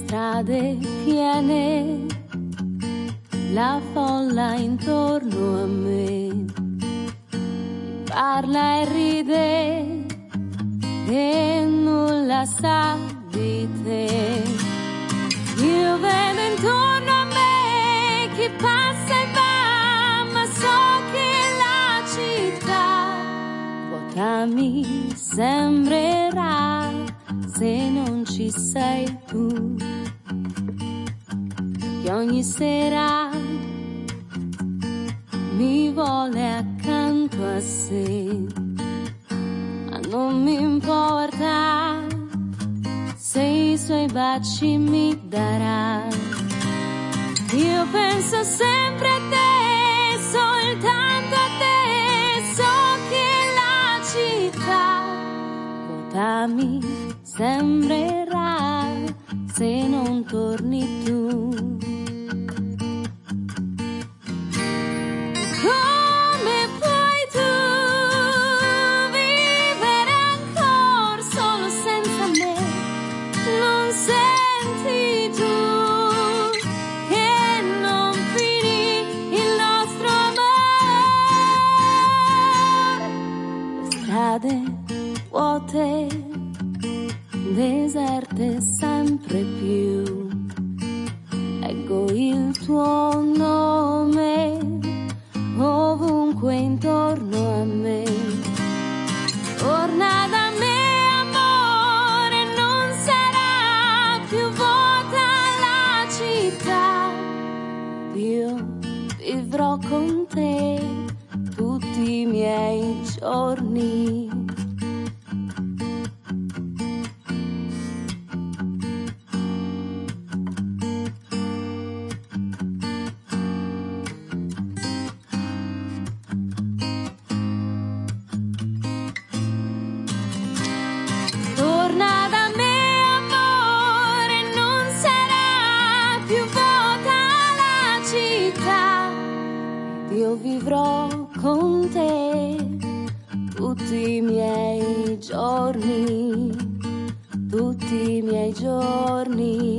strade piene, la folla intorno a me parla e ride e nulla sa di te. Io vedo intorno a me chi passa e va, ma so che la città vuota mi sembrerà se non ci sei tu, che ogni sera mi vuole accanto a sé, ma non mi importa se i suoi baci mi darà. Io penso sempre a te, soltanto a te, so che la città vuota mi sembrerà se non torni tu. Come puoi tu vivere ancora solo senza me? Non senti tu che non finì il nostro amore? Strade vuote, deserte sempre più, leggo il tuo nome ovunque intorno a me. Torna da me, amore, non sarà più vuota la città. Io vivrò con te tutti i miei giorni. Io vivrò con te tutti i miei giorni, tutti i miei giorni.